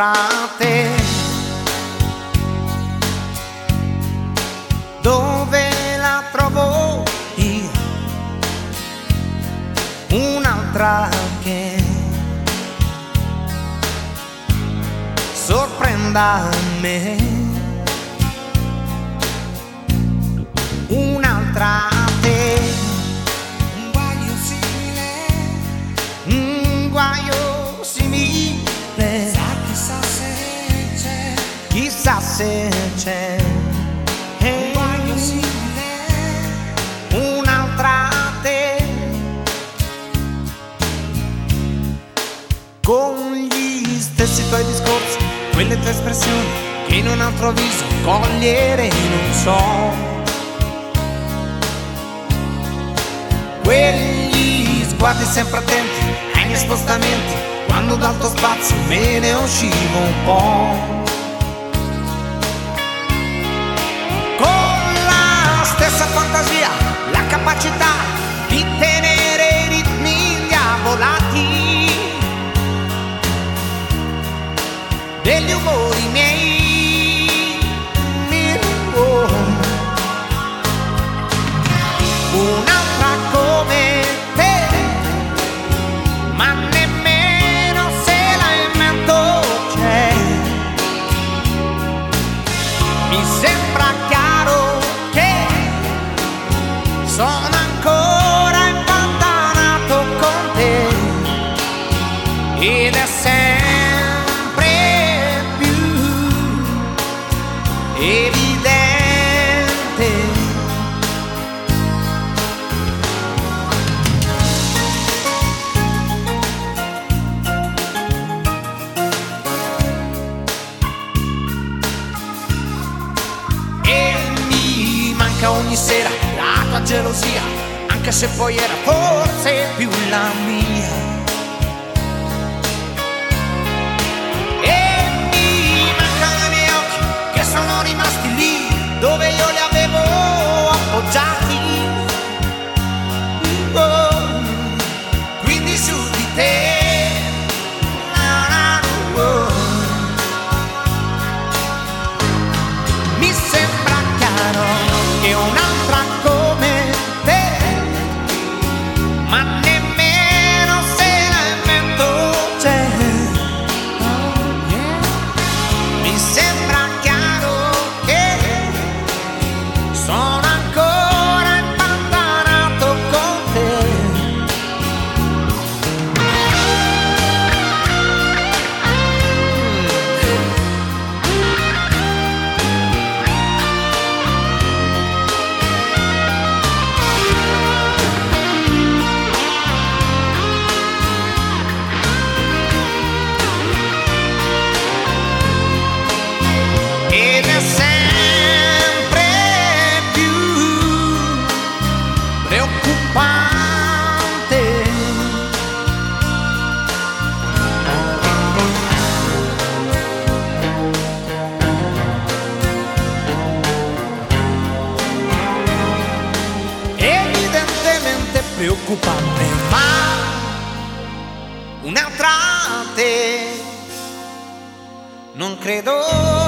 un'altra te. Dove la trovo io? Un'altra che sorprenda me. Un'altra te. Un guaio simile. Un guaio simile. Chissà se c'è. Chissà se c'è. Un guaio simile. Un'altra te. Con gli stessi tuoi discorsi, quelle tue espressioni che in un altro viso cogliere non so. Quegli sguardi sempre attenti ai miei spostamenti, quando dal tuo spazio me ne uscivo un po'. Con la stessa fantasia, la capacità di tenere i ritmi diavolati degli umori miei. Un'altra come te, ma nemmeno se la invento c'è. Mi sembra chiaro che sono ancora impantanato con te, ed è sempre più evidente. Ogni sera la tua gelosia, anche se poi era forse più la mia. E mi mancano i miei occhi che sono rimasti lì dove io li avevo appoggiati. Oh, quindi su di te. Oh. Mi sembra chiaro che un'altra come te, ma nemmeno se la invento c'è. Oh, yeah. Mi sembra chiaro che sono ancora impantanato con te. Ed è sempre più preoccupante. Evidentemente preoccupante, ma un'altra te non credo